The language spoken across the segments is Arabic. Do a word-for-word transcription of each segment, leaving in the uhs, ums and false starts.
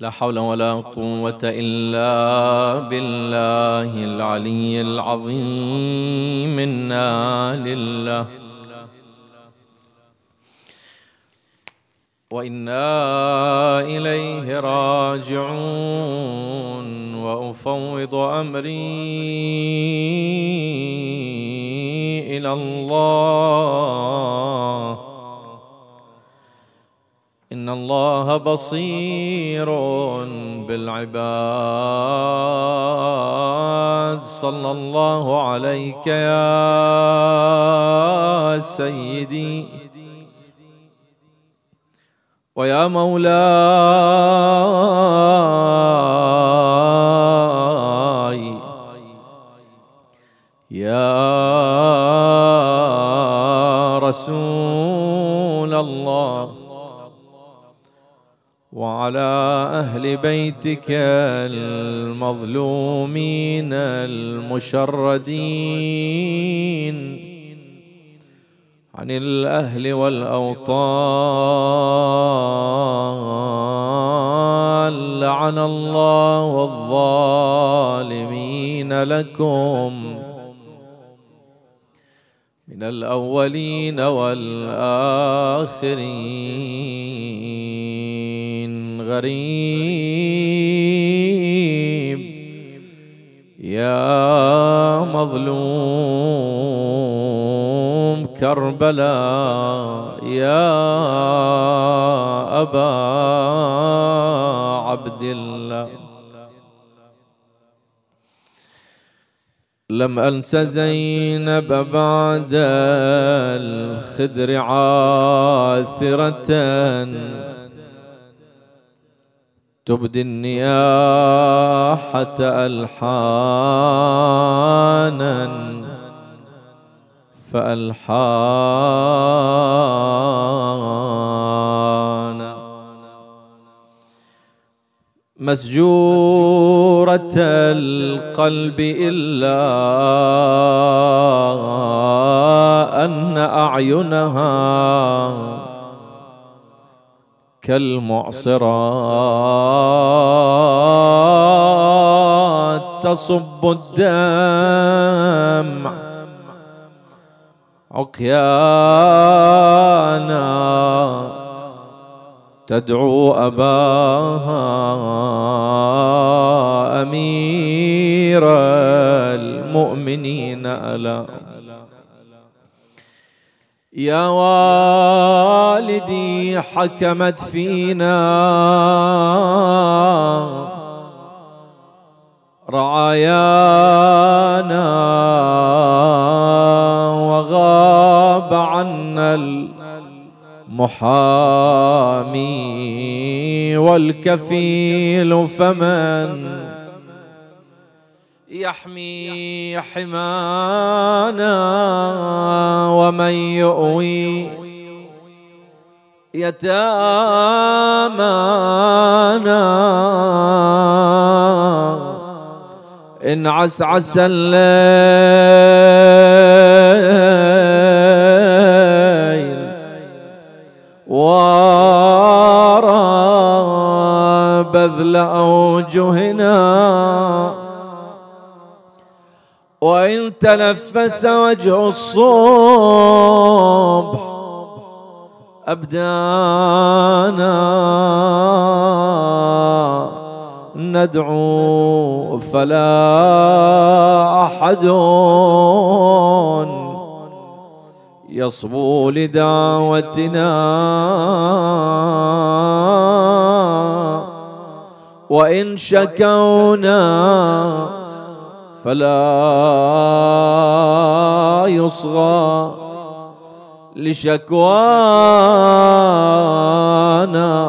لا حول ولا قوة إلا بالله العلي العظيم. إنا لله وإنا إليه راجعون. وأفوض أمري إلى الله، إن الله بصير بالعباد. صلى الله عليك يا سيدي ويا مولاي يا رسول الله، وعلى أهل بيتك المظلومين المشردين عن الأهل والأوطان. لعن الله الظالمين لكم من الأولين والآخرين. غريب يا مظلوم كربلاء يا أبا عبد الله، لم أنس زينب بعد الخدر عاثرة تبدي النياحة ألحانا فألحانا، مسجورة القلب إلا أن أعينها كالمعصرات تصب الدمع عقيانا تدعو أباها أمير المؤمنين. ألا يا والدي حكمت فينا رعايانا وغاب عنا المحامي والكفيل، فمن يحمي حمانا ومن يؤوي يتامانا إن عسعس الليل وارى بذل أوجهنا، وإن تنفس وجه الصبح أبدانا ندعو فلا أحد يصبو لدعوتنا، وإن شكونا فلا يصغى لشكوانا.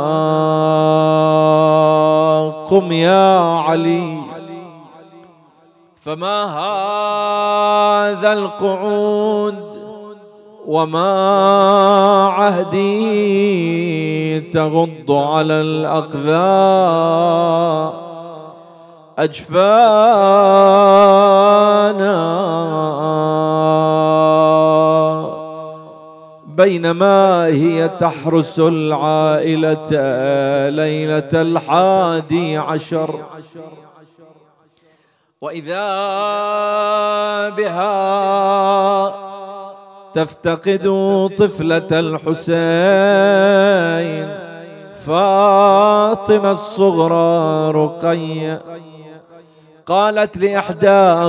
قم يا علي فما هذا القعود وما عهدي تغض على الأقذى أجفانا، بينما هي تحرس العائلة ليلة الحادي عشر، وإذا بها تفتقد طفلة الحسين فاطمة الصغرى رقية. قالت لإحدى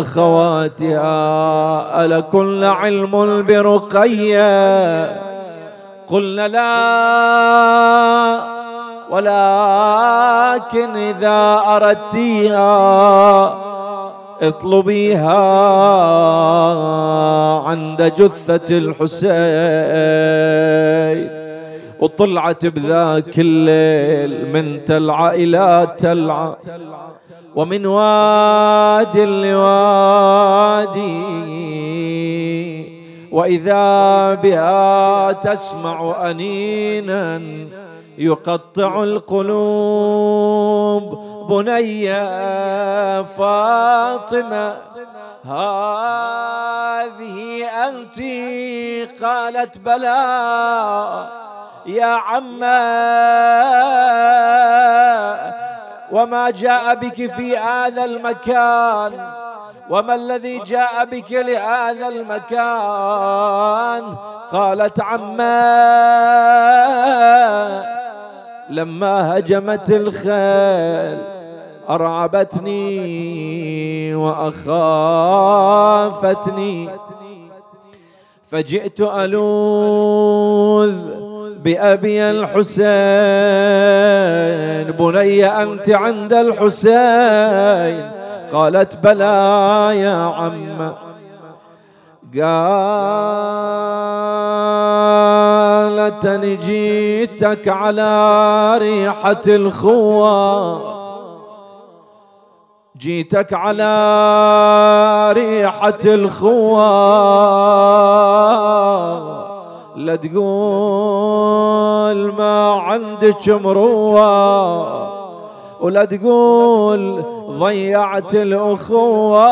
أخواتها: ألكن علم برقية؟ قلنا: لا، ولكن إذا أردتيها اطلبيها عند جثة الحسين. وطلعت بذاك الليل من تلعى إلى تلعى، ومن واد لوادي، وإذا بها تسمع أنينا يقطع القلوب: بني فاطمة هذه أنت؟ قالت: بلى يا عمّا، وما جاء بك في هذا المكان؟ وما الذي جاء بك لهذا المكان؟ قالت: عمّا، لما هجمت الخيل أرعبتني وأخافتني، فجئت ألوذ بأبي الحسين. بني أنت عند الحسين؟ قالت: بلى يا عم. قالت: أني جيتك على ريحة الخوة، جيتك على ريحة الخوة، لا تقول ما عندك مروة، ولا تقول ضيعت الأخوة.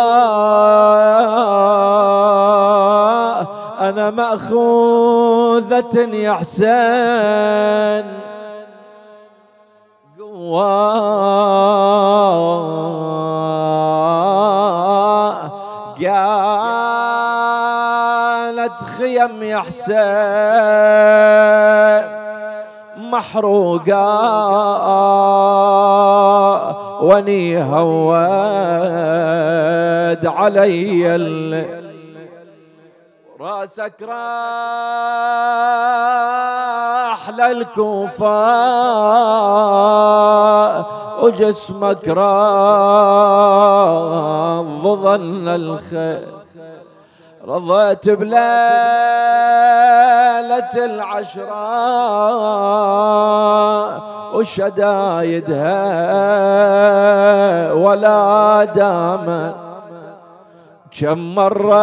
أنا مأخوذة يا حسين قوة، قالت: خيم يا حسين محروقة، واني هود علي الليل، راسك راح للكوفة وجسمك راح ظل الخيل. رضيت بليلة العشرة وشدايدها ولا دامت، كم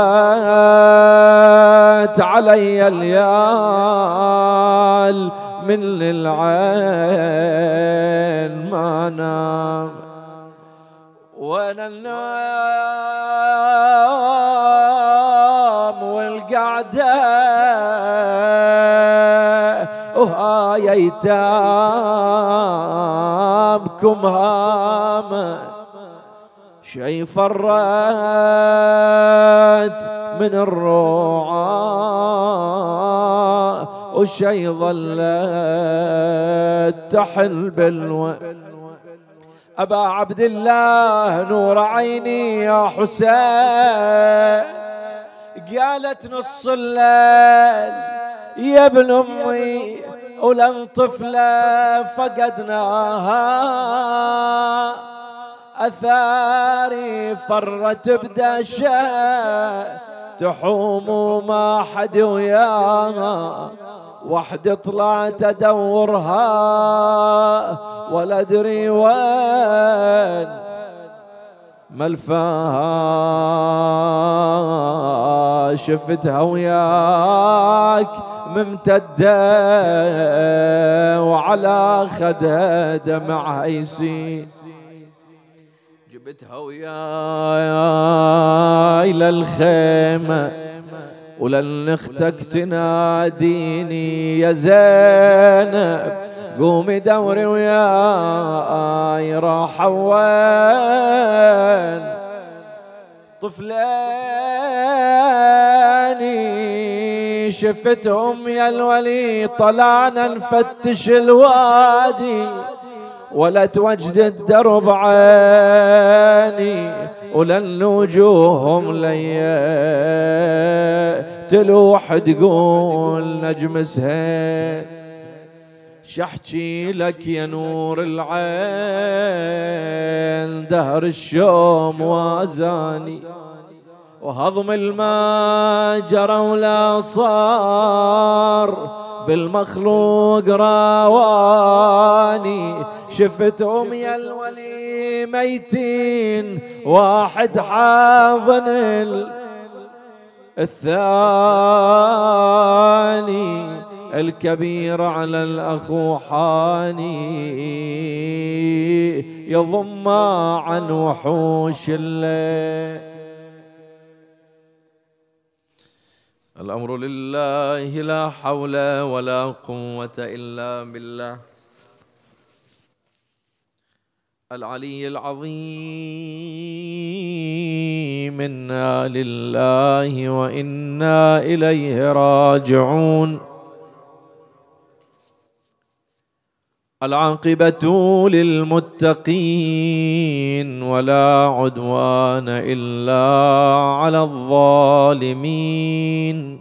مرت علي الليال من العين ما نام، وانا النوم والقعده وهاي ايتامكم هامه، شي فرت من الروعة وشي ظلت تحل بالوى. أبا عبد الله نور عيني يا حسين، قالت نص الليل يا ابن أمي ولن طفلة فقدناها، أثاري فرت بدشة تحوم وما حد وياها، وحدي طلعت أدورها ولا أدري وين ملفاها، شفتها وياك ممتدة وعلى خدها دمعها يسيل، جبتها وياي إلى الخيمة ولن اختك تناديني يا زينب قومي دوري وياي راح وين طفلاني شفتهم يا الولي طلعنا نفتش الوادي ولا توجد الدرب عيني ولن وجوههم ليا تلوح تقول نجم سهيل شحكي لك يا نور العين دهر الشوم وازاني وهضم الماء جرى ولا صار بالمخلوق راواني شفتهم يا الولي ميتين واحد حاضن الثاني الكبير على الأخو حاني يضم عن وحوش الليل. الأمر لله لا حول ولا قوة إلا بالله العلي العظيم. إنا لله وإنا إليه راجعون. العاقبة للمتقين ولا عدوان إلا على الظالمين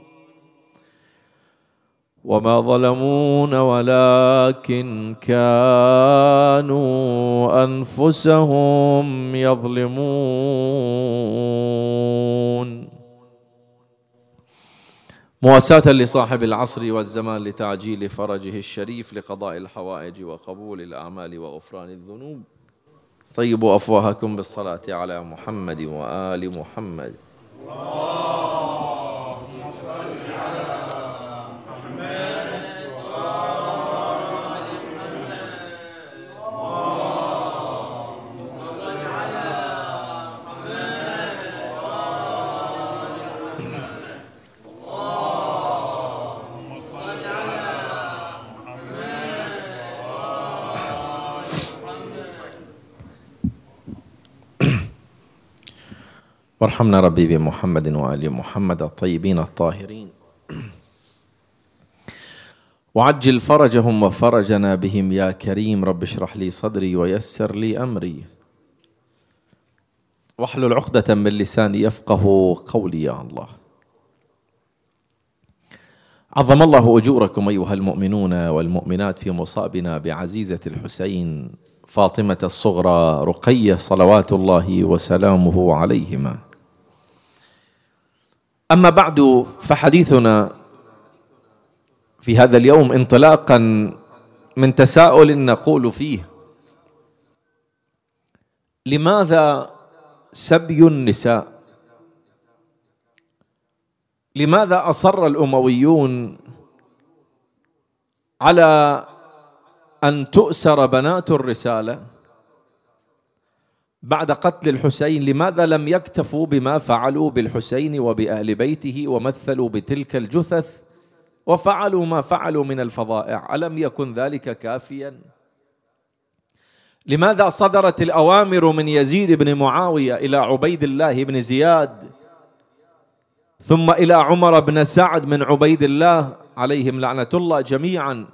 وما ظلمونا ولكن كانوا أنفسهم يظلمون. مواساة لصاحب العصر والزمان لتعجيل فرجه الشريف لقضاء الحوائج وقبول الأعمال وغفران الذنوب. طيبوا أفواهكم بالصلاة على محمد وآل محمد. اللهم صل على محمد وآل محمد. اللهم صل على محمد وآل محمد. اللهم صل على محمد وآل محمد. وارحمنا ربي بمحمد وآل محمد الطيبين الطاهرين وعجل فرجهم وفرجنا بهم يا كريم. رب اشرح لي صدري ويسر لي أمري واحلل عقدة من لساني يفقه قولي يا الله. عظم الله أجوركم أيها المؤمنون والمؤمنات في مصابنا بعزيزة الحسين فاطمة الصغرى رقية صلوات الله وسلامه عليهما. أما بعد فحديثنا في هذا اليوم انطلاقا من تساؤل نقول فيه: لماذا سبي النساء؟ لماذا أصر الأمويون على أن تؤسر بنات الرسالة بعد قتل الحسين؟ لماذا لم يكتفوا بما فعلوا بالحسين وبأهل بيته ومثلوا بتلك الجثث وفعلوا ما فعلوا من الفظائع؟ ألم يكن ذلك كافيا؟ لماذا صدرت الأوامر من يزيد بن معاوية إلى عبيد الله بن زياد ثم إلى عمر بن سعد من عبيد الله عليهم لعنة الله جميعا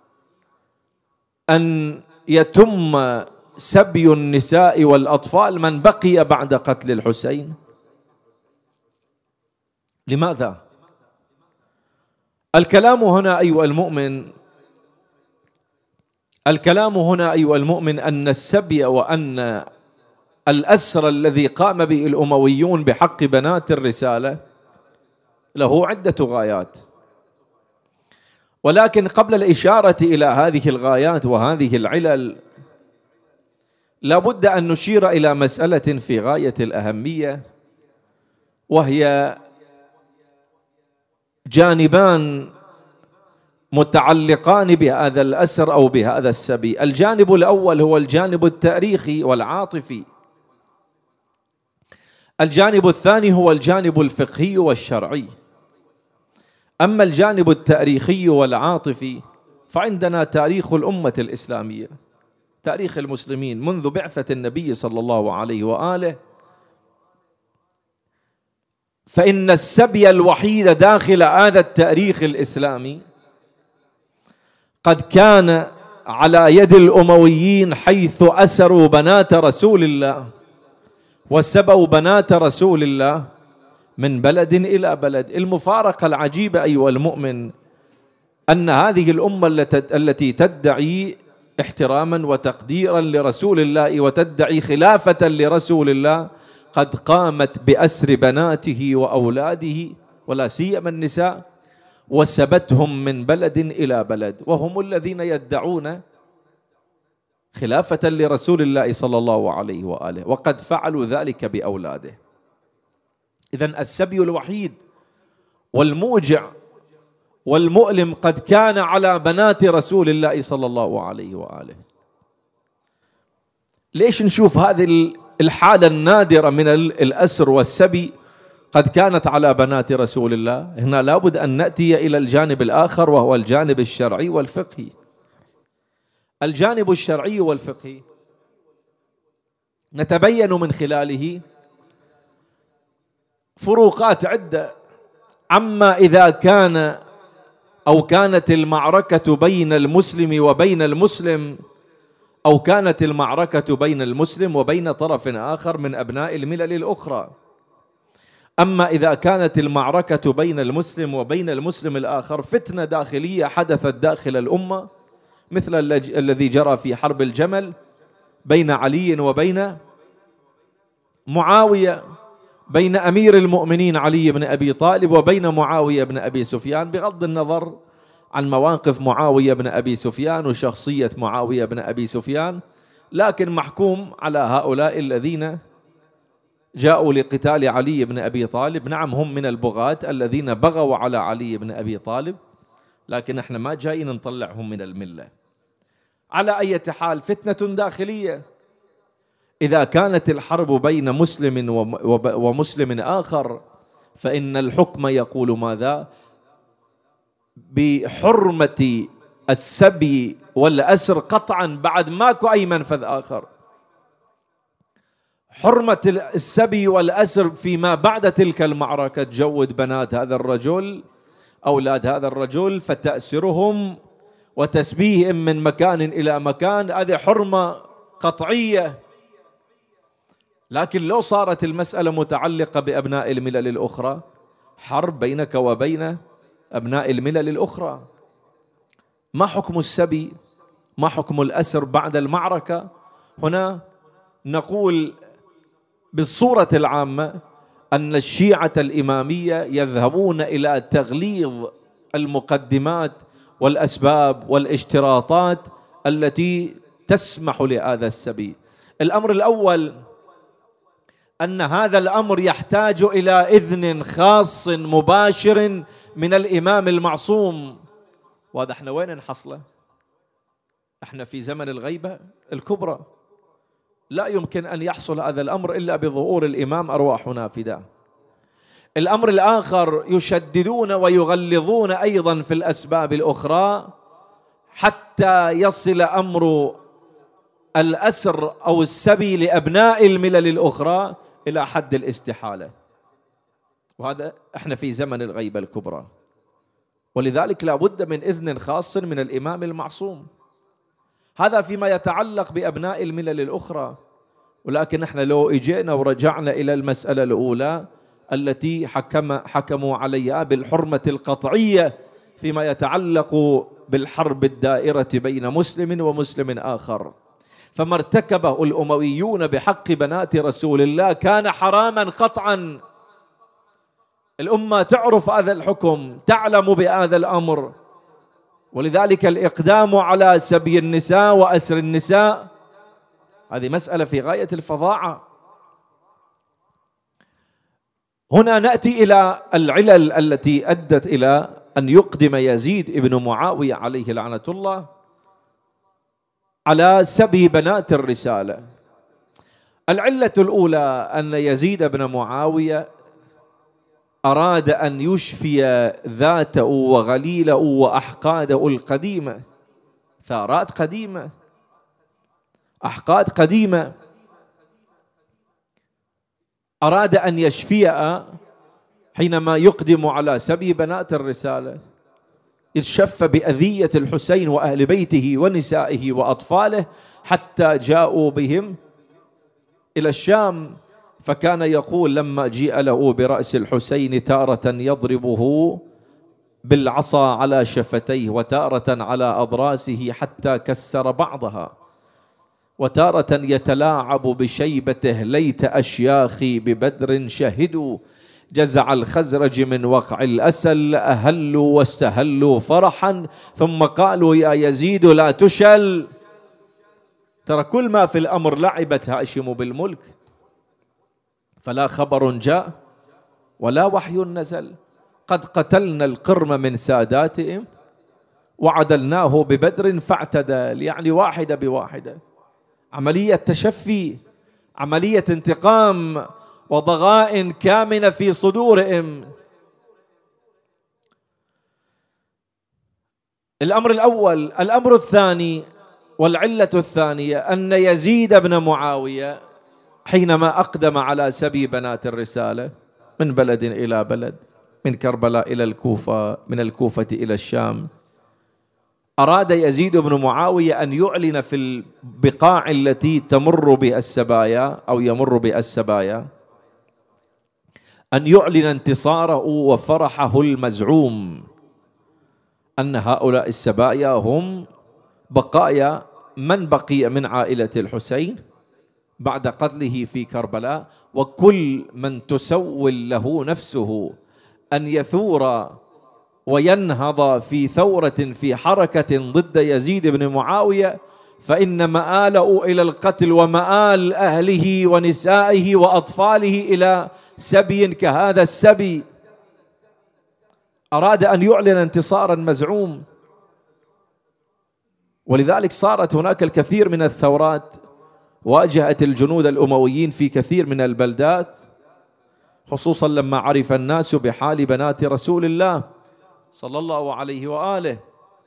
أن يتم سبي النساء والأطفال من بقي بعد قتل الحسين؟ لماذا؟ الكلام هنا أيها المؤمن الكلام هنا أيها المؤمن أن السبي وأن الأسر الذي قام به الأمويون بحق بنات الرسالة له عدة غايات، ولكن قبل الإشارة إلى هذه الغايات وهذه العلل لابد أن نشير إلى مسألة في غاية الأهمية، وهي جانبان متعلقان بهذا الأسر أو بهذا السبي. الجانب الأول هو الجانب التاريخي والعاطفي، الجانب الثاني هو الجانب الفقهي والشرعي. أما الجانب التاريخي والعاطفي فعندنا تاريخ الأمة الإسلامية، تاريخ المسلمين منذ بعثة النبي صلى الله عليه وآله. فإن السبي الوحيد داخل هذا التاريخ الإسلامي قد كان على يد الأمويين، حيث أسروا بنات رسول الله وسبوا بنات رسول الله من بلد إلى بلد. المفارقة العجيبة أيها المؤمن أن هذه الأمة التي تدعي احتراما وتقديرا لرسول الله وتدعي خلافة لرسول الله قد قامت بأسر بناته وأولاده ولا سيما النساء وسبتهم من بلد إلى بلد، وهم الذين يدعون خلافة لرسول الله صلى الله عليه وآله، وقد فعلوا ذلك بأولاده. إذن السبي الوحيد والموجع والمؤلم قد كان على بنات رسول الله صلى الله عليه وآله. ليش نشوف هذه الحالة النادرة من الأسر والسبي قد كانت على بنات رسول الله؟ هنا لابد أن نأتي إلى الجانب الآخر، وهو الجانب الشرعي والفقهي. الجانب الشرعي والفقهي نتبين من خلاله فروقات عدة عما إذا كان أو كانت المعركة بين المسلم وبين المسلم، أو كانت المعركة بين المسلم وبين طرف آخر من أبناء الملل الأخرى. أما إذا كانت المعركة بين المسلم وبين المسلم الآخر فتنة داخلية حدثت داخل الأمة، مثل الذي جرى في حرب الجمل بين علي وبين معاوية، بين أمير المؤمنين علي بن أبي طالب وبين معاوية بن أبي سفيان، بغض النظر عن مواقف معاوية بن أبي سفيان وشخصية معاوية بن أبي سفيان، لكن محكوم على هؤلاء الذين جاءوا لقتال علي بن أبي طالب. نعم هم من البغاة الذين بغوا على علي بن أبي طالب، لكن احنا ما جايين نطلعهم من الملة. على أي حال فتنة داخلية. إذا كانت الحرب بين مسلم ومسلم آخر فإن الحكم يقول ماذا؟ بحرمة السبي والأسر قطعا، بعد ماكو أي منفذ آخر. حرمة السبي والأسر فيما بعد تلك المعركة، تجود بنات هذا الرجل أولاد هذا الرجل فتأسرهم وتسبيهم من مكان إلى مكان، هذه حرمة قطعية. لكن لو صارت المسألة متعلقة بأبناء الملل الأخرى، حرب بينك وبين أبناء الملل الأخرى، ما حكم السبي؟ ما حكم الأسر بعد المعركة؟ هنا نقول بالصورة العامة أن الشيعة الإمامية يذهبون إلى تغليظ المقدمات والأسباب والاشتراطات التي تسمح لهذا السبي. الأمر الأول أن هذا الأمر يحتاج إلى إذن خاص مباشر من الإمام المعصوم، وهذا احنا وين نحصله؟ احنا في زمن الغيبة الكبرى، لا يمكن أن يحصل هذا الأمر إلا بظهور الإمام أرواحنا فداه. الأمر الآخر يشددون ويغلظون أيضا في الأسباب الأخرى حتى يصل أمر الأسر أو السبي لأبناء الملل الأخرى إلى حد الاستحالة، وهذا احنا في زمن الغيبة الكبرى، ولذلك لا بد من إذن خاص من الإمام المعصوم. هذا فيما يتعلق بأبناء الملل الأخرى. ولكن احنا لو اجينا ورجعنا إلى المسألة الأولى التي حكم حكموا عليها بالحرمة القطعية فيما يتعلق بالحرب الدائرة بين مسلم ومسلم آخر، فما ارتكبه الأمويون بحق بنات رسول الله كان حراما قطعا. الأمة تعرف هذا الحكم، تعلم بهذا الأمر، ولذلك الإقدام على سبي النساء وأسر النساء هذه مسألة في غاية الفظاعة. هنا نأتي إلى العلل التي أدت إلى أن يقدم يزيد ابن معاوية عليه لعنة الله على سبي بنات الرسالة. العلة الأولى أن يزيد بن معاوية أراد أن يشفي ذاته وغليله وأحقاده القديمة، ثارات قديمة، أحقاد قديمة، أراد أن يشفيها حينما يقدم على سبي بنات الرسالة، إذ شف بأذية الحسين وأهل بيته ونسائه وأطفاله حتى جاءوا بهم إلى الشام. فكان يقول لما جيء له برأس الحسين تارة يضربه بالعصا على شفتيه، وتارة على أضراسه حتى كسر بعضها، وتارة يتلاعب بشيبته ليت أشياخي ببدر شهدوا جزع الخزرج من وقع الأسل أهلوا واستهلوا فرحا ثم قالوا يا يزيد لا تشل. ترى كل ما في الأمر لعبت هاشم بالملك، فلا خبر جاء ولا وحي نزل، قد قتلنا القرم من ساداتهم وعدلناه ببدر فاعتدل، يعني واحدة بواحدة، عملية تشفي، عملية انتقام وضغائن كامنة في صدورهم. الأمر الأول. الأمر الثاني والعلة الثانية أن يزيد بن معاوية حينما أقدم على سبي بنات الرسالة من بلد إلى بلد، من كربلاء إلى الكوفة، من الكوفة إلى الشام، أراد يزيد بن معاوية أن يعلن في البقاع التي تمر بها السبايا أو يمر بها السبايا، أن يعلن انتصاره وفرحه المزعوم أن هؤلاء السبايا هم بقايا من بقي من عائلة الحسين بعد قتله في كربلاء، وكل من تسول له نفسه أن يثور وينهض في ثورة في حركة ضد يزيد بن معاوية فإن مآله إلى القتل، ومآل أهله ونسائه وأطفاله إلى سبي كهذا السبي. أراد أن يعلن انتصارا مزعوم، ولذلك صارت هناك الكثير من الثورات واجهت الجنود الأمويين في كثير من البلدات، خصوصا لما عرف الناس بحال بنات رسول الله صلى الله عليه وآله.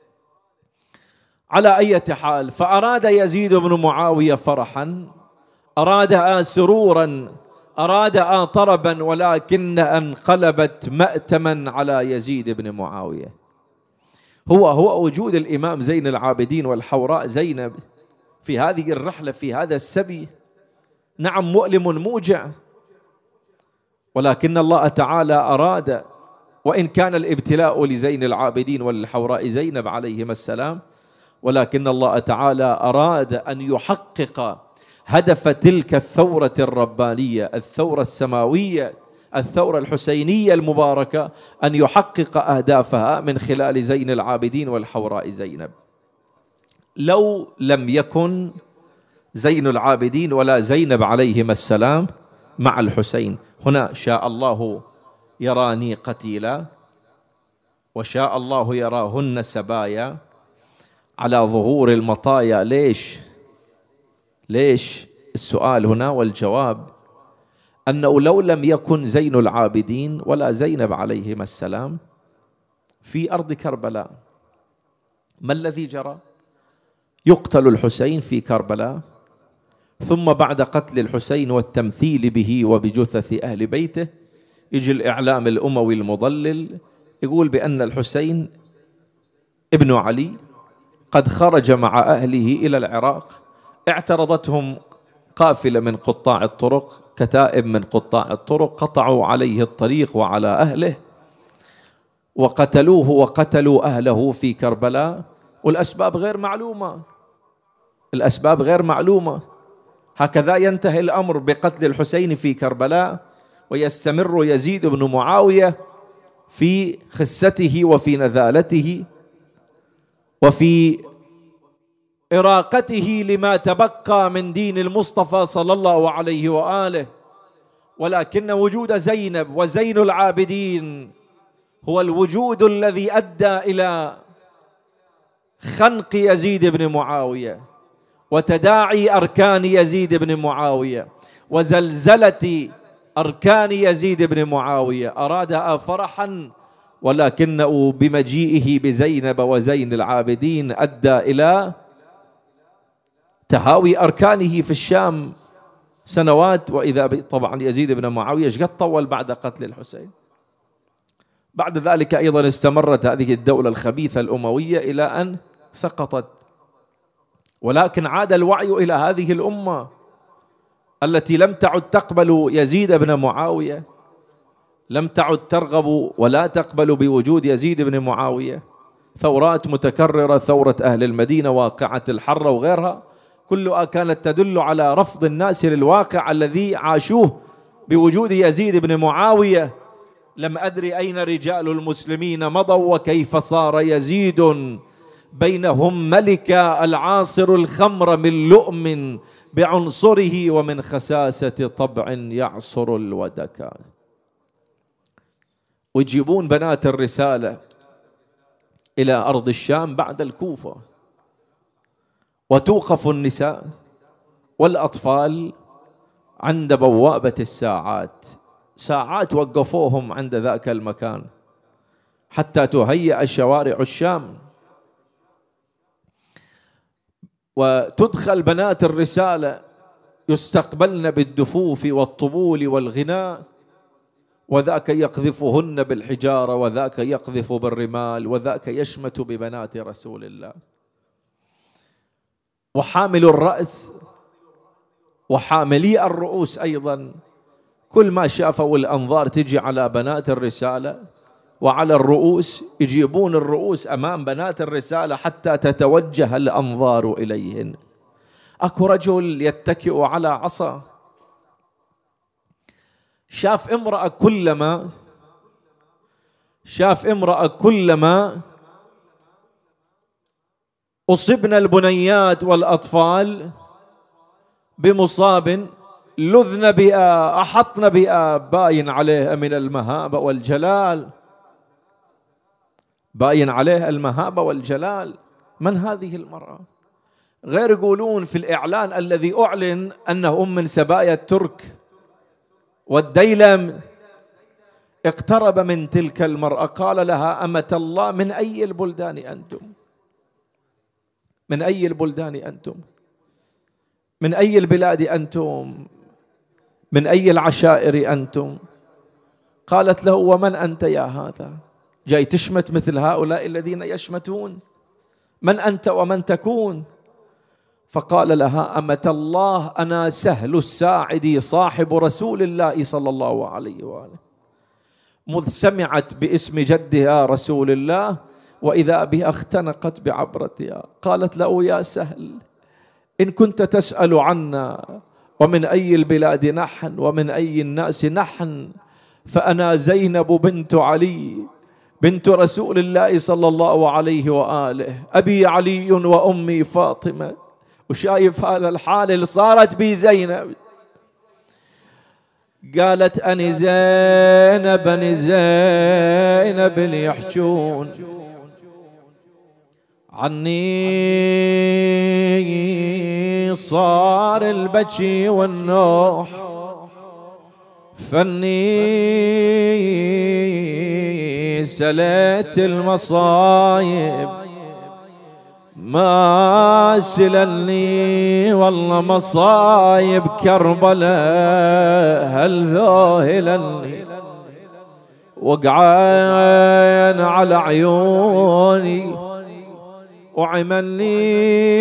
على أي حال، فأراد يزيد بن معاوية فرحا، أرادها سرورا، أرادها طربا، ولكن انقلبت مأتما على يزيد بن معاوية. هو هو وجود الإمام زين العابدين والحوراء زينب في هذه الرحلة في هذا السبي نعم مؤلم موجع، ولكن الله تعالى أراد، وإن كان الابتلاء لزين العابدين والحوراء زينب عليهما السلام، ولكن الله تعالى أراد أن يحقق هدف تلك الثورة الربانية، الثورة السماوية، الثورة الحسينية المباركة، أن يحقق أهدافها من خلال زين العابدين والحوراء زينب. لو لم يكن زين العابدين ولا زينب عليهما السلام مع الحسين، هنا شاء الله يراني قتيلا وشاء الله يراهن سبايا على ظهور المطايا. ليش؟ ليش؟ السؤال هنا والجواب أنه لو لم يكن زين العابدين ولا زينب عليهما السلام في أرض كربلاء، ما الذي جرى؟ يقتل الحسين في كربلاء، ثم بعد قتل الحسين والتمثيل به وبجثث أهل بيته يجي الإعلام الأموي المضلل يقول بأن الحسين ابن علي قد خرج مع أهله إلى العراق، اعترضتهم قافلة من قطاع الطرق، كتائب من قطاع الطرق، قطعوا عليه الطريق وعلى أهله وقتلوه وقتلوا أهله في كربلاء، والأسباب غير معلومة، الأسباب غير معلومة. هكذا ينتهي الأمر بقتل الحسين في كربلاء، ويستمر يزيد بن معاوية في خسته وفي نذالته وفي إراقته لما تبقى من دين المصطفى صلى الله عليه وآله. ولكن وجود زينب وزين العابدين هو الوجود الذي أدى إلى خنق يزيد بن معاوية وتداعي أركان يزيد بن معاوية وزلزلة أركان يزيد بن معاوية، أرادها فرحا، ولكنه بمجيئه بزينب وزين العابدين أدى إلى تهاوي أركانه في الشام سنوات. وإذا طبعا يزيد بن معاوية ايش قد طول بعد قتل الحسين. بعد ذلك أيضا استمرت هذه الدولة الخبيثة الأموية إلى أن سقطت، ولكن عاد الوعي إلى هذه الأمة التي لم تعد تقبل يزيد بن معاوية، لم تعد ترغب ولا تقبل بوجود يزيد بن معاوية. ثورات متكررة، ثورة أهل المدينة، واقعة الحرة وغيرها، كلها كانت تدل على رفض الناس للواقع الذي عاشوه بوجود يزيد بن معاوية. لم أدري أين رجال المسلمين مضوا، وكيف صار يزيد بينهم ملك العاصر الخمر من لؤم بعنصره ومن خساسة طبع يعصر الودكا. ويجيبون بنات الرسالة إلى أرض الشام بعد الكوفة، وتوقف النساء والأطفال عند بوابة الساعات. ساعات وقفوهم عند ذاك المكان حتى تهيأ شوارع الشام، وتدخل بنات الرسالة يستقبلن بالدفوف والطبول والغناء، وذاك يقذفهن بالحجارة، وذاك يقذف بالرمال، وذاك يشمت ببنات رسول الله. وحامل الرأس وحاملي الرؤوس أيضا، كل ما شافوا الأنظار تجي على بنات الرسالة وعلى الرؤوس، يجيبون الرؤوس أمام بنات الرسالة حتى تتوجه الأنظار إليهن. أكو رجل يتكئ على عصا، شاف امرأة كلما شاف امرأة كلما أصبنا البنيات والأطفال بمصاب لذن بها أحطن بها، باين عليها من المهابة والجلال، باين عليها المهابة والجلال. من هذه المرأة؟ غير يقولون في الإعلان الذي أعلن أنه أم من سبايا الترك والديلم، اقترب من تلك المرأة قال لها: أمة الله، من أي البلدان أنتم؟ من أي البلدان أنتم؟ من أي البلاد أنتم؟ من أي العشائر أنتم؟ قالت له: ومن أنت يا هذا؟ جاي تشمت مثل هؤلاء الذين يشمتون؟ من أنت ومن تكون؟ فقال لها: أمة الله، أنا سهل الساعدي صاحب رسول الله صلى الله عليه وآله. مذ سمعت باسم جدها رسول الله وإذا بها اختنقت بعبرتها. قالت له: يا سهل، إن كنت تسأل عنا ومن أي البلاد نحن ومن أي الناس نحن، فأنا زينب بنت علي بنت رسول الله صلى الله عليه وآله، أبي علي وأمي فاطمة. وشايف هذا الحال اللي صارت بي زينب. قالت: أني زينب أني زينب اللي يحجون عني صار البكي والنوح، فاني سليت المصايب ما سلني والله مصايب كربلاء هل ذوهلني، وقعان على عيوني وعملني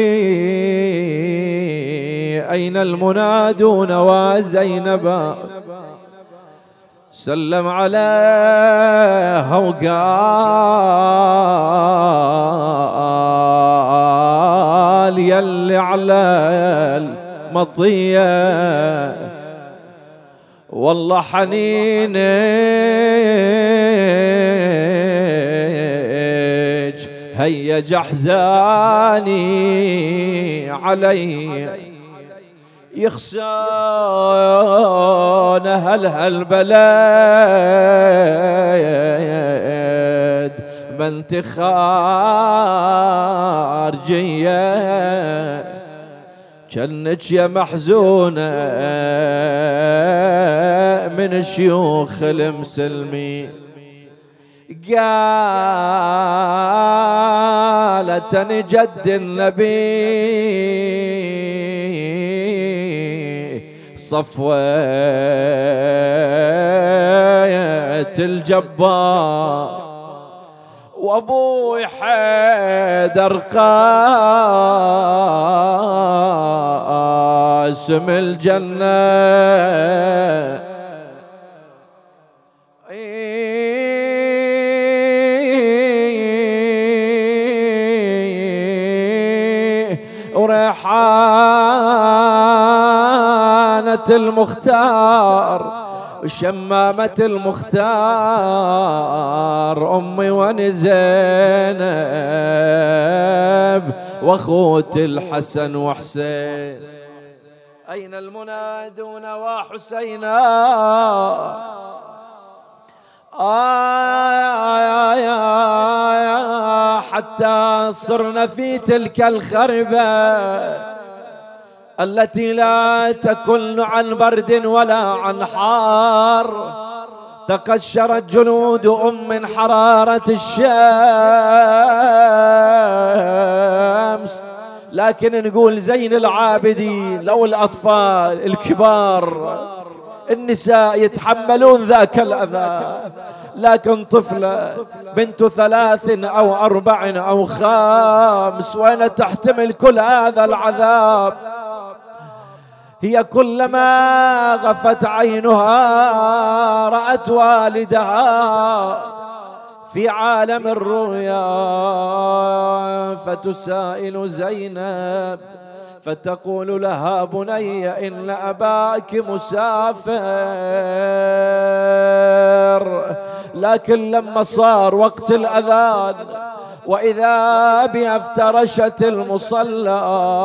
أين المنادون وزينبا. سلم عليها وقال: يلي على المطية والله حنينك هيج أحزاني علي، يخشون هل هالبلد بنت خارجية، جنك يا محزونة من شيوخ المسلمين قالت أنا جد النبي صفوة الجبار وابوي حيدر قاسم الجنة وريحانة المختار وشمامة المختار أمي وأنا زينب وأخوتي الحسن وحسين. أين المنادون وحسينا آه آه حتى صرنا في تلك الخربة التي لا تكن عن برد ولا عن حار تقشرت جلود أم من حرارة الشمس، لكن نقول زين العابدين لو الأطفال الكبار النساء يتحملون ذاك الأذى، لكن طفلة بنت ثلاث أو أربع أو خامس وأنا تحتمل كل هذا العذاب. هي كلما غفت عينها رأت والدها في عالم الرؤيا فتسائل زينب فتقول لها بني إن أباك مسافر. لكن لما صار وقت الأذان وإذا بافترشت المصلى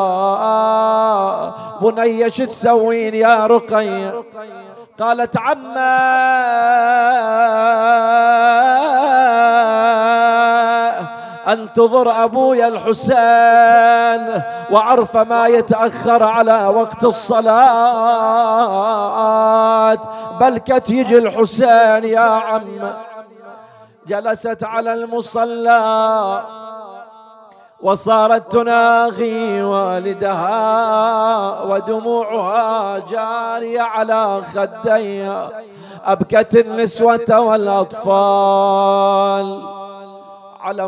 بني شو تسوين يا رقية؟ قالت عما انتظر أبويا الحسين وعرف ما يتأخر على وقت الصلاة، بل كت يجي الحسين يا عم. جلست على المصلى وصارت تناغي والدها ودموعها جارية على خديها، أبكت النسوة والأطفال على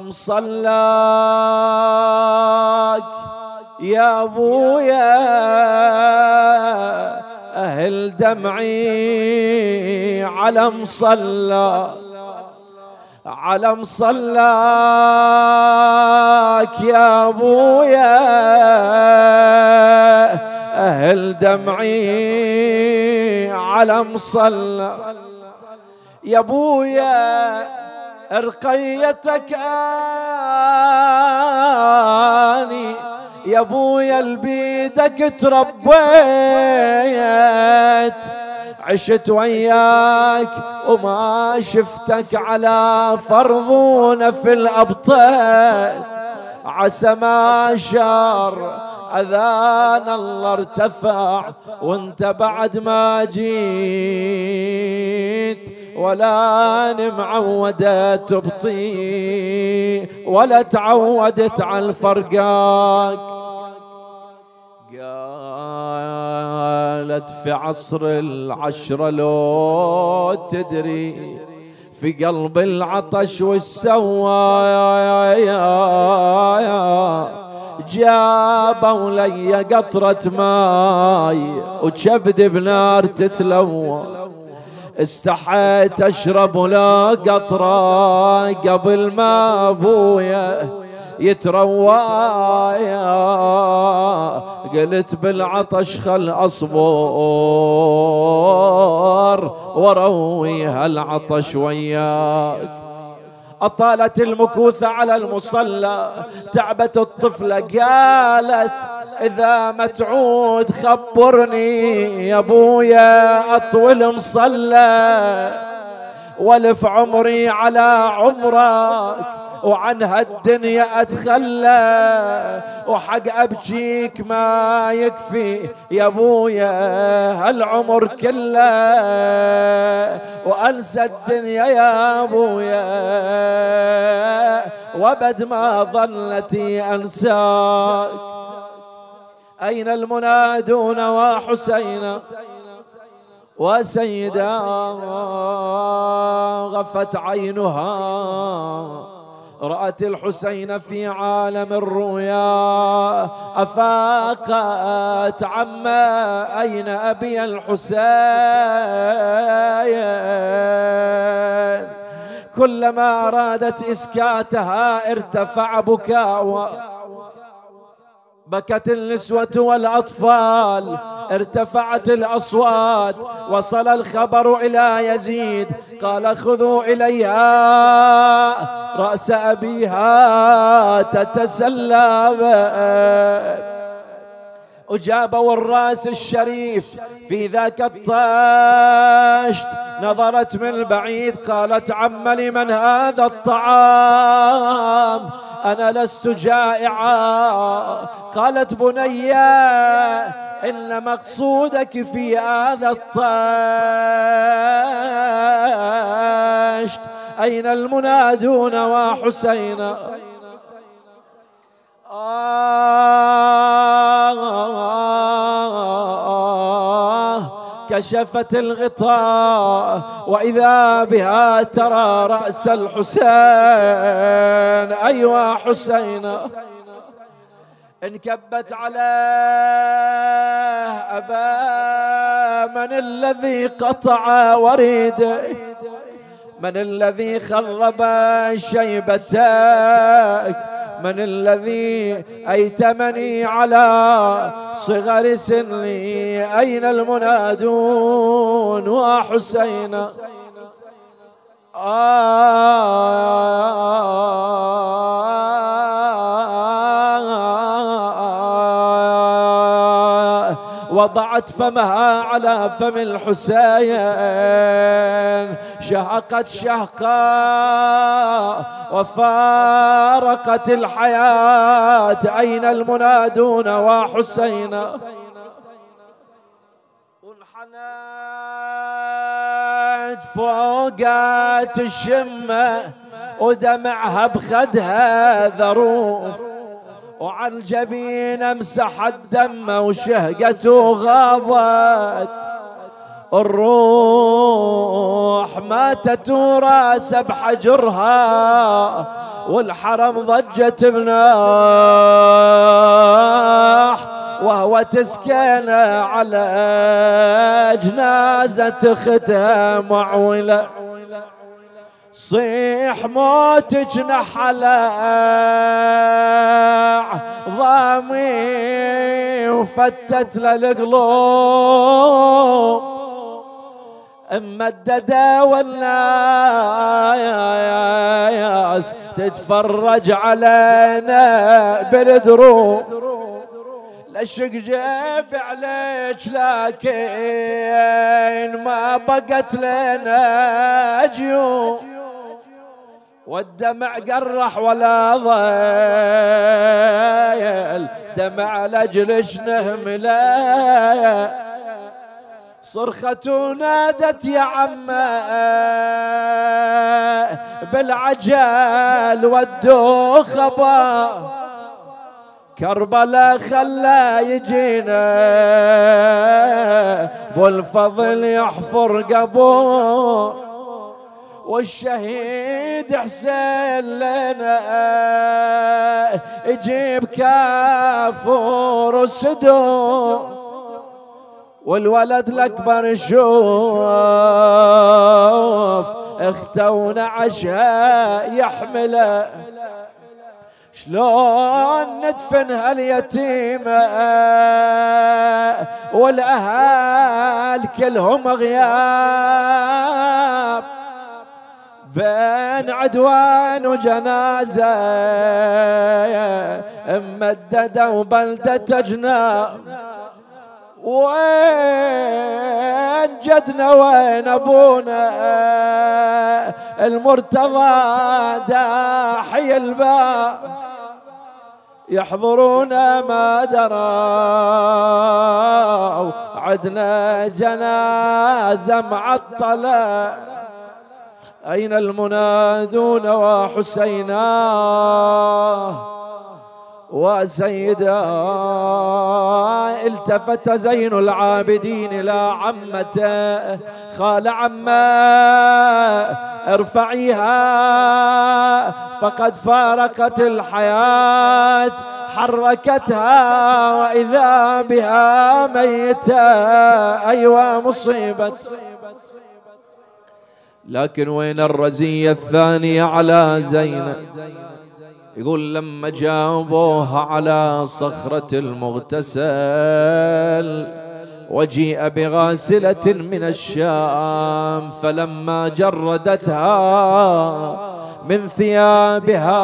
مصلاك يا أبويا أهل دمعي على مصلاك على مصلاك يا أبويا أهل دمعي على مصلاك يا أبويا رقيتك آني يا أبويا البيدك تربيت عشت وياك وما شفتك على فرضون في الأبطال، عسى ما شار أذان الله ارتفع وانت بعد ما جيت ولا نمعودة تبطي ولا تعودت على الفرقاك. قالت في عصر العشرة لو تدري في قلب العطش والسوى جابوا لي قطرة ماي وكبد بنار تتلوى، استحيت اشرب لا قطرة قبل ما ابويا يتروى، قلت بالعطش خل اصبر وروي هالعطش وياك. أطالت المكوثة على المصلى تعبت الطفلة قالت إذا ما تعود خبرني يا أبويا أطول مصلى والف عمري على عمرك وعنها الدنيا أتخلى، وحق أبجيك ما يكفي يا أبويا هالعمر كله، وأنسى الدنيا يا أبويا وبد ما ظلتي أنساك. أين المنادون وحسينا وسيدا غفت عينها، رأت الحسين في عالم الرؤيا، أفاقت عما أين أبي الحسين. كلما أرادت إسكاتها ارتفع بكاؤها، بكت النسوة والأطفال، ارتفعت الأصوات. وصل الخبر إلى يزيد، قال خذوا إليها رأس أبيها تتسلى. أجابوا الرأس الشريف في ذاك الطشت، نظرت من بعيد قالت عم لمن هذا الطعام؟ أنا لست جائعة. قالت بنيا إن مقصودك في هذا الطشت. أين المنادون وحسينا؟ آه كشفت الغطاء وإذا بها ترى رأس الحسين. أيوا حسين انكبت عليه أبا من الذي قطع وريده؟ من الذي خرب شيبتك؟ من الذي أيتمني على صغر سني؟ أين المنادون وحسين؟ آه وضعت فمها على فم الحسين، شهقت شهقا وفارقت الحياة. أين المنادون وحسين؟ انحنت فوقات الشمة ودمعها بخدها ذروف، وعن جبين امسح الدم وشهقته غابت الروح. ماتت وراس بحجرها والحرم ضجت بناح، وهو تسكن على جنازة اختها معولة. صيح موتك نحلة ضامي وفتت للقلوب، ممددة والناس تتفرج علينا بالدروب. لشق جيب عليك لكن ما بقت لنا جيوب، والدمع قرح ولا ضيل دمع لجلش نهمله. صرخة نادت يا عمه بالعجل ودوا خبا، كربلاء خلا يجينا بالفضل يحفر قبور، والشهيد حسين لنا يجيب كافور السدور، والولد الأكبر يشوف اخته عشها يحمله. شلون ندفن هاليتيمة والأهل كلهم غياب، بين عدوان وجنازة ممددة وبلدة جناب. وين جدنا وين أبونا المرتضى داحي الباب يحضرون ما دروا عدنا جنازة معطلة أين المنادون وحسينا وسيدا التفت زين العابدين إلى عمته خال عمه ارفعيها فقد فارقت الحياة حركتها وإذا بها ميتة أيوة مصيبة. لكن وين الرزية الثانية على زينب؟ يقول لما جابوها على صخرة المغتسل وجيء بغاسلة من الشام فلما جردتها من ثيابها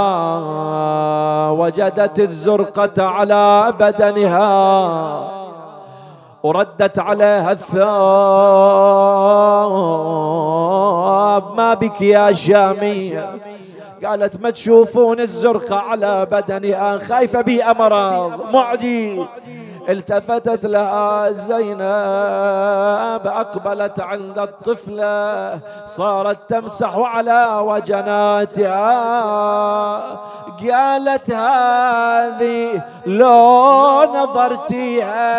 وجدت الزرقة على بدنها وردت عليها الثوب ما بك يا شامية؟ قالت ما تشوفون الزرقة على بدنها خايفة بي أمراض معدي. التفتت لها زينب أقبلت عند الطفلة صارت تمسح على وجناتها قالت هذه لو نظرتيها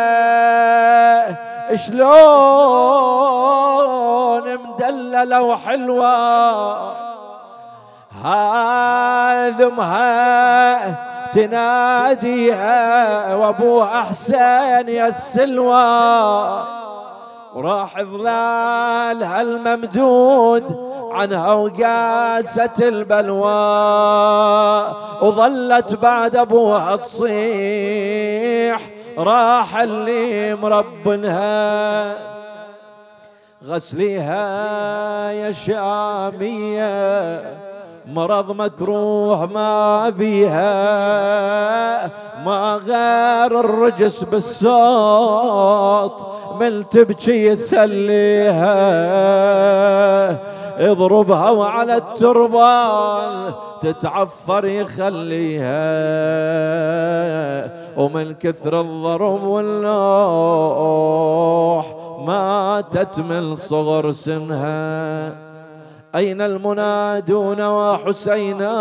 شلون مدللة وحلوة هاذمها تناديها وابوها حسين يا السلوى وراح ظلالها الممدود عنها وقاست البلوى وظلت بعد ابوها تصيح راح اللي مربنها غسليها يا شامية مرض مكروه ما بيها ما غير الرجس بالصوت من تبكي يسليها اضربها وعلى التربان تتعفر يخليها ومن كثر الضرب واللوح ماتت من صغر سنها. أين المنادون وحسينا؟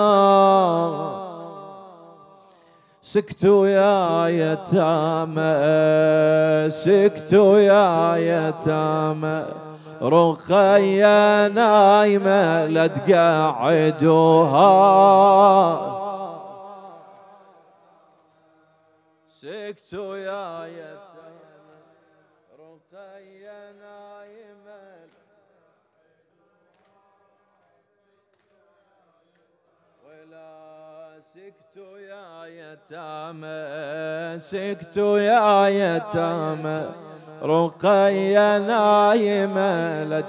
سكتوا يا يتامى سكتوا يا يتامى رقية نايمة لا تقعدوها سكتوا يا يتامى رقية نايمة ولا سكتوا يا يتامى سكتوا يا يتامى رقية نايمة لا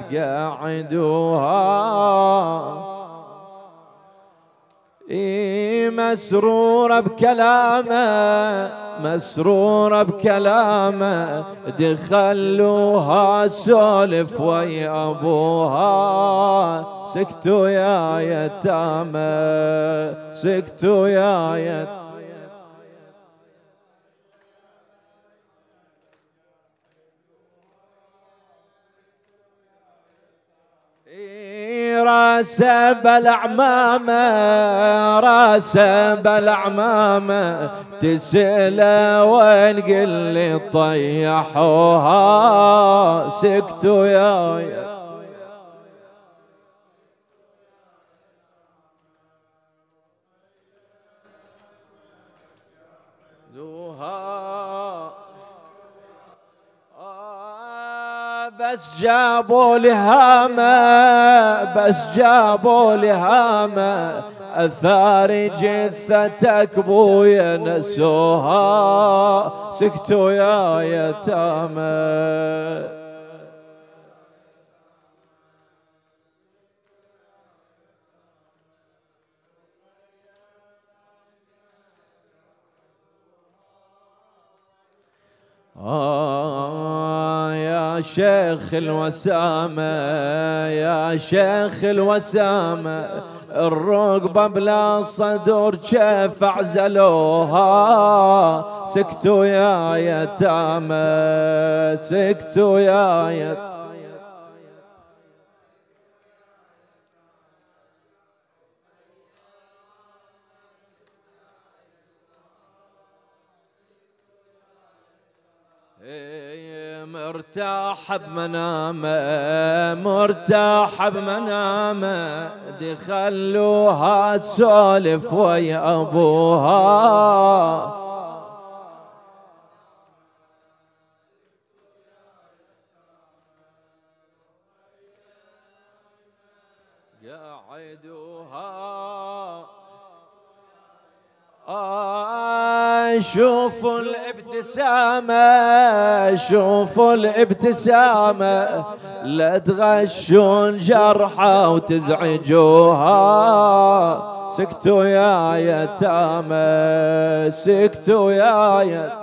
تقعدوها إيه مسرورة بكلامه مسرورة بكلامه دخلوها سولف ويا أبوها سكتوا يا يتامى سكتوا يا يتامى راسه بالعمامة راسه بالعمامة تسأله وين قل لي طيحوها سكتوا يا بس جابوا لهامة بس جابوا لهامة أثار جثتك بويا نسوها سكتوا يا يتامى آه يا يا شيخ الوسامة يا شيخ الوسامة الرقبة بلا صدور كيف اعزلوها سكتوا يا يتامى سكتوا يا يتامى مرتاح بمنامه مرتاح بمنامه دي خلوها تسولف ويا ابوها قاعدوها آه شوفوا الابتسامة شوفوا الابتسامة لا تغشون جرحى وتزعجوها سكتوا يا يتامى سكتوا يا يتامى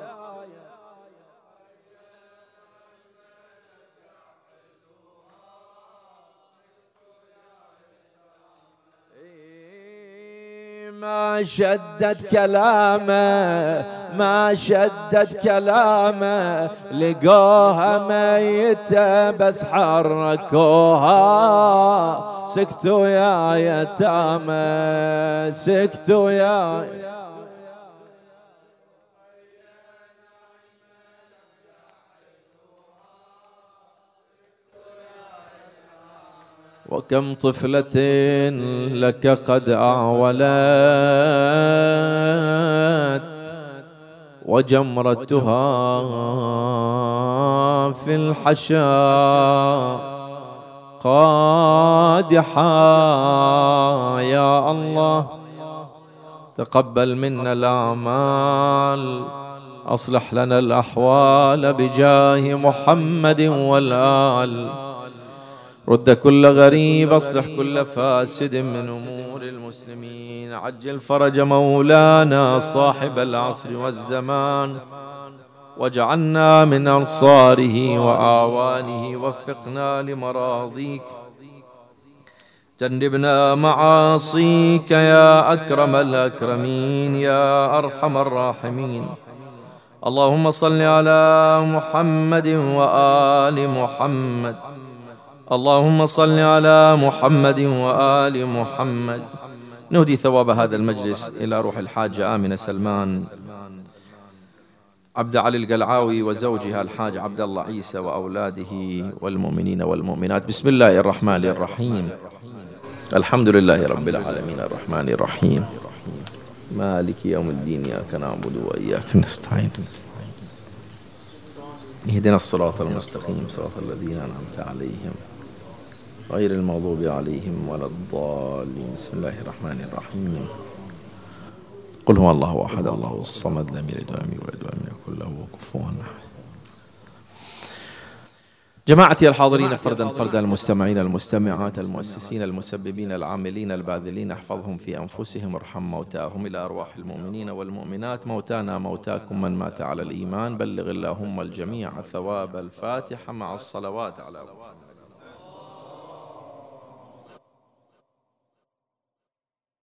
ما شدت كلامه ما شدت كلامه لقوها ميتة بس حركوها سكتوا يا يتامى سكتوا يا وكم طفلة لك قد أعولت وجمرتها في الحشا قادحة يا الله تقبل منا الأعمال أصلح لنا الأحوال بجاه محمد والآل رد كل غريب أصلح كل فاسد من أمور المسلمين عجل فرج مولانا صاحب العصر والزمان واجعلنا من أنصاره وآوانه وفقنا لمراضيك جنبنا معاصيك يا أكرم الأكرمين يا أرحم الراحمين اللهم صل على محمد وآل محمد اللهم صل على محمد وآل محمد نهدي ثواب هذا المجلس إلى روح الحاجة آمنة سلمان عبد علي القلعاوي وزوجها الحاج عبد الله عيسى وأولاده والمؤمنين والمؤمنات بسم الله الرحمن الرحيم الحمد لله رب العالمين الرحمن الرحيم مالك يوم الدين إياك نعبد وإياك نستعين اهدنا الصراط المستقيم صراط الذين أنعمت عليهم غير المغضوب عليهم ولا الضالين بسم الله الرحمن الرحيم قل هو الله أحد الله الصمد لم يلد ولم يولد ولم يكن له كفوا أحد جماعتي الحاضرين فردا فردا المستمعين المستمعات المؤسسين المسببين العاملين الباذلين احفظهم في أنفسهم ارحم موتاهم إلى أرواح المؤمنين والمؤمنات موتانا موتاكم من مات على الإيمان بلغ اللهم الجميع ثواب الفاتحة مع الصلوات على